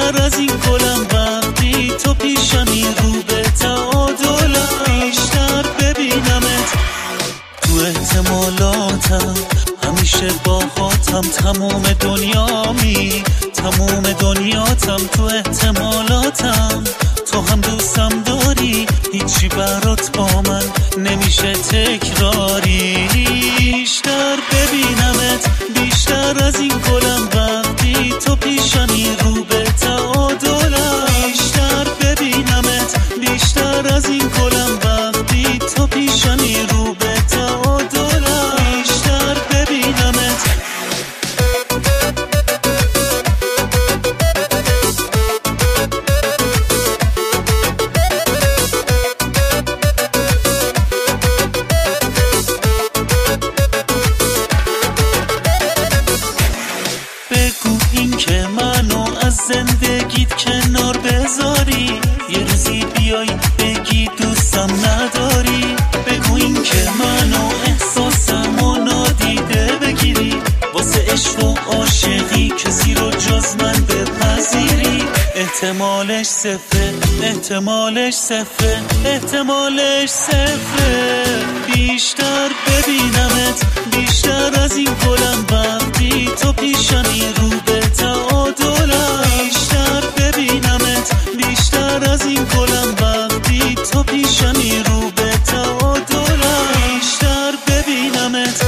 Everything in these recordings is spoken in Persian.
بیشتر از این گلم وقتی تو پیشمی، رو به تعادلم بیشتر ببینمت تو احتمالاتم، همیشه با خاطم تموم دنیامی، تموم دنیاتم تو احتمالاتم. تو هم دوستم داری، هیچی برات با من نمیشه تکراری. بیشتر ببینمت بیشتر از این گلم وقتی تو پیشمی، رو به تعادلم بیشتر ببینمت بیشتر از این گلم وقتی تو پیشمی، رو به تعادلم بیشتر ببینمت. بگو این که منو از زندگیت کنار بذاری، یه روزی بیای بگی دوستم نداری. بگو این که منو احساسمو نادیده بگیری، واسه عشق و عاشقی کسی رو جز من بپذیری. احتمالش صفره، احتمالش صفره، احتمالش صفره. بیشتر ببینمت بیشتر از این گلم وقتی تو پیشمی، رو به تعادلم بیشتر ببینمت بیشتر از این گلم وقتی تو پیشمی، رو به تعادلم بیشتر ببینمت.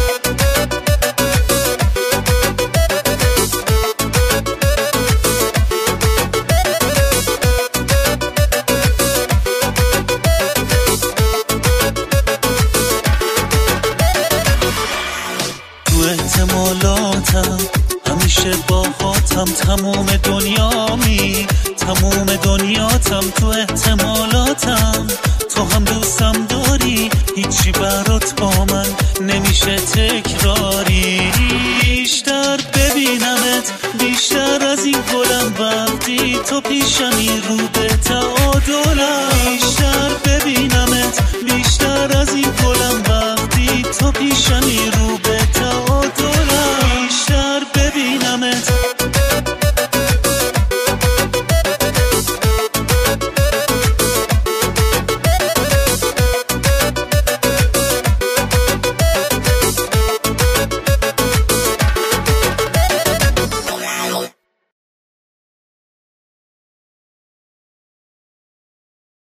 احتمالاتم همیشه با خاطم تموم دنیامی، تموم دنیاتم تو احتمالاتم. تو هم دوستم داری، هیچی برات با من نمیشه تکراری. بیشتر ببینمت بیشتر از این گلم وقتی تو پیشمی، رو به تعادلم